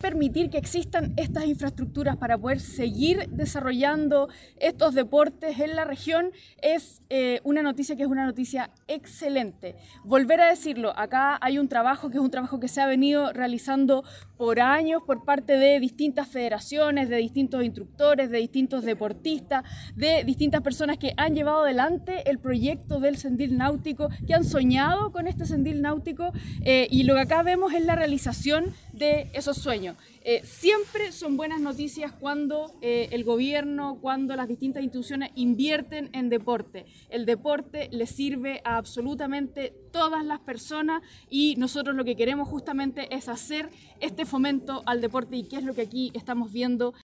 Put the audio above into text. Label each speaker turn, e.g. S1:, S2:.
S1: permitir que existan estas infraestructuras para poder seguir desarrollando estos deportes en la región es una noticia que es una noticia excelente. Volver a decirlo, acá hay un trabajo que es un trabajo que se ha venido realizando por años por parte de distintas federaciones, de distintos instructores, de distintos deportistas, de distintas personas que han llevado adelante el proyecto del Sendil Náutico, que han soñado con este Sendil Náutico, y lo que acá vemos es la realización de esos sueños. Siempre son buenas noticias cuando el gobierno, cuando las distintas instituciones invierten en deporte. El deporte le sirve a absolutamente todas las personas y nosotros lo que queremos justamente es hacer este fomento al deporte, y qué es lo que aquí estamos viendo